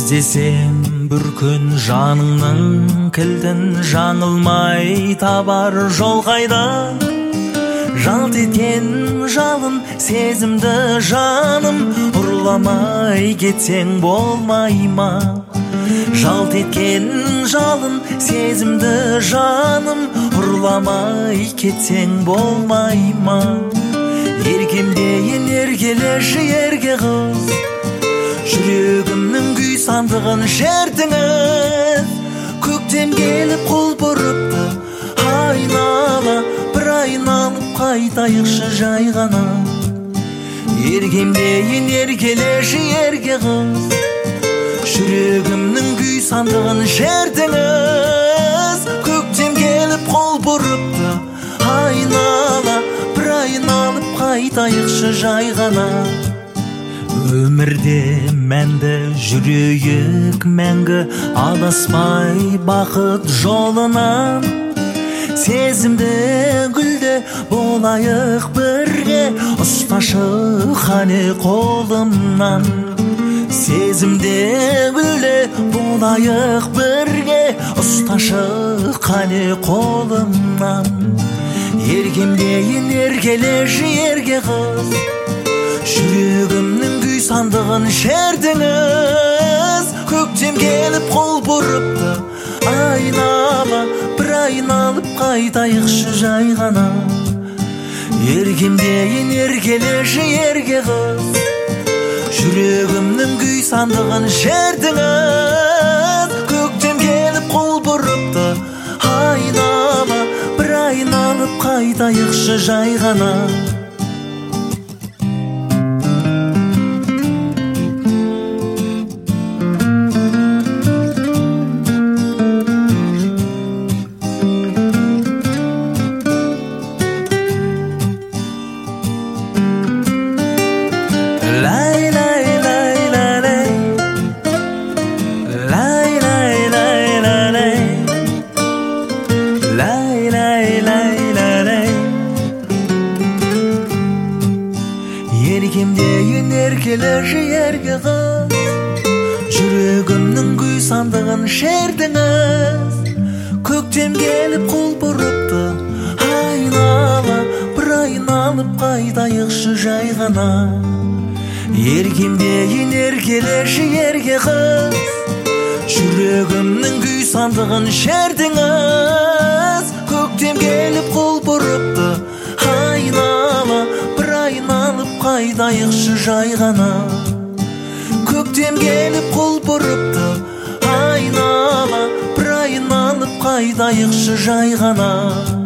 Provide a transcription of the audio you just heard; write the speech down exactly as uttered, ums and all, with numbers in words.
іздесем бір күн жаныңның кілтін, жаңылмай табар жол қайда? Жалт еткен жалын сезімді жаным, ұрламай кетсең болмай ма? Жалт еткен жалын сезімді жаным, ұрламай кетсең болмай ма? Еркемдейін еркелеші ерке қыз, жүрегімнің күй сандығын шертіңіз. Көктем келіп қол бұрыпты, айнала бір айналып қайтайықшы жай ғана. Еркемдейін еркелеші ерке қыз, жүрегімнің күй сандығын шертіңіз. Көктем келіп қол бұрыпты, айнала бір айналып қайтайықшы жай ғана. Өмірде мәнді жүрейік мәңгі, адаспай бақыт жолынан. Сезімді гүлде болайық бірге, ұсташы қане қолымнан. Сезімде гүлде болайық бірге, ұсташы қане қолымнан. Еркемдейін еркелеші ерке қыз, жүрегімнің күй сандығын шертіңіз. Көктем келіп қол бұрыпты, айнала бір айналып қайтайықшы жай ғана. Еркемдейін еркелеші ерке қыз, жүрегімнің күй сандығын шертіңіз. Көктем келіп қол бұрыпты, айнала бір айналып қайтайықшы жай ғана. Еркемдейін еркелеші ерке қыз, жүрегімнің күй сандығын шертіңіз. Көктем келіп қол бұрыпты, айнала бір айналып қайтайықшы жай ғана. Еркемдейін еркелеші ерке қыз, жүрегімнің күй сандығын шертіңіз. Көктем келіп қол бұрыпты, айнала бір айналып қайтайықшы жай ғана. Көктем келіп қол бұрыпты, айнала бір айналып қайтайықшы жай ғана.